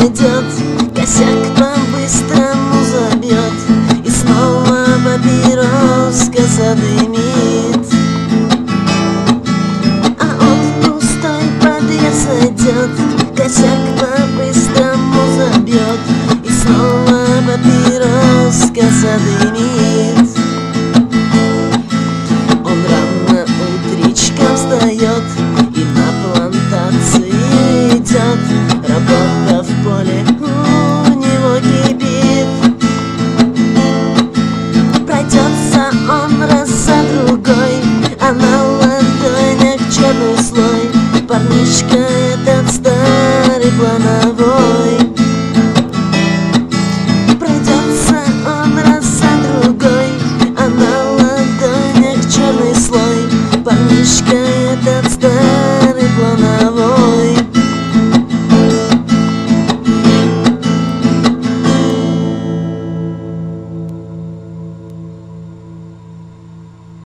сойдет, косяк по-быстрому забьет и снова папироска задымит. А он в пустой подъезд зайдет, косяк по-быстрому забьет и снова папироска задымит. Он рано утречком встает и на плантации идет. Работа в поле у него кипит. Пройдется он раз за другой, а на ладонях черный слой. Парнишка